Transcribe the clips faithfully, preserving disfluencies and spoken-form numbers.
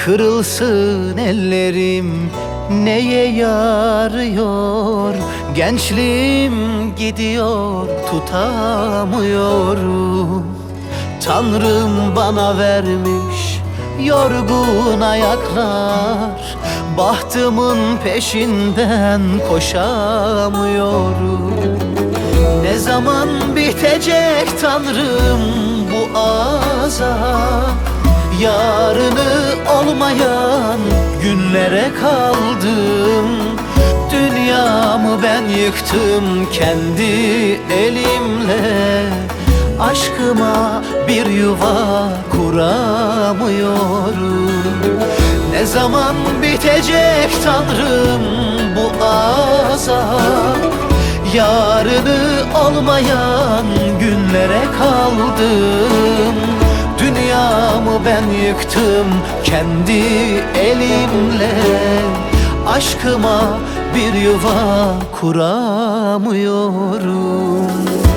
Kırılsın ellerim, neye yarıyor? Gençliğim gidiyor, tutamıyorum. Tanrım bana vermiş yorgun ayaklar, bahtımın peşinden koşamıyorum. Ne zaman bitecek Tanrım bu azap? Yarını olmayan günlere kaldım. Dünyamı ben yıktım kendi elimle. Aşkıma bir yuva kuramıyorum. Ne zaman bitecek Tanrım bu azap? Yarını olmayan günlere kaldım. Dünyamı ben yıktım kendi elimle. Aşkıma bir yuva kuramıyorum.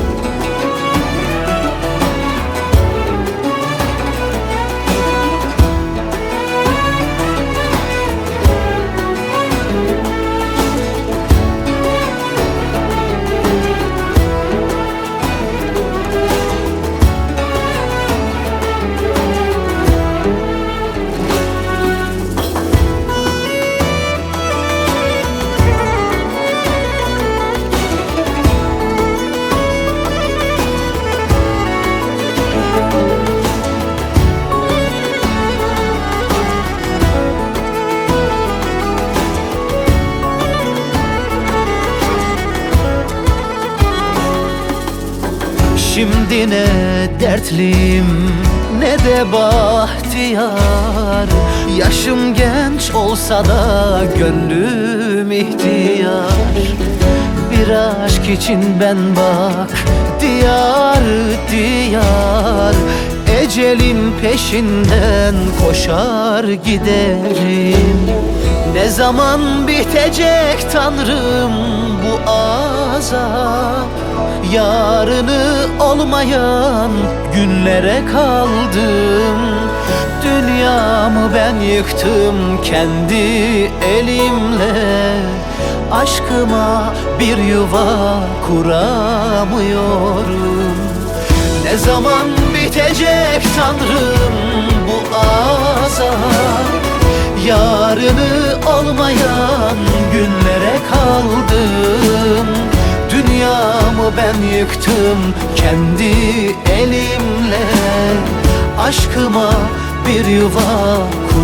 Şimdi ne dertliyim ne de bahtiyar. Yaşım genç olsa da gönlüm ihtiyar. Bir aşk için ben bak diyar diyar. Ecelin peşinden koşar giderim. Ne zaman bitecek Tanrım bu azap? Yarını olmayan günlere kaldım. Dünyamı ben yıktım kendi elimle. Aşkıma bir yuva kuramıyorum. Ne zaman bitecek Tanrım bu azap? Yarını olmayan günlere kaldım. Dünyamı ben yıktım kendi elimle. Aşkıma bir yuva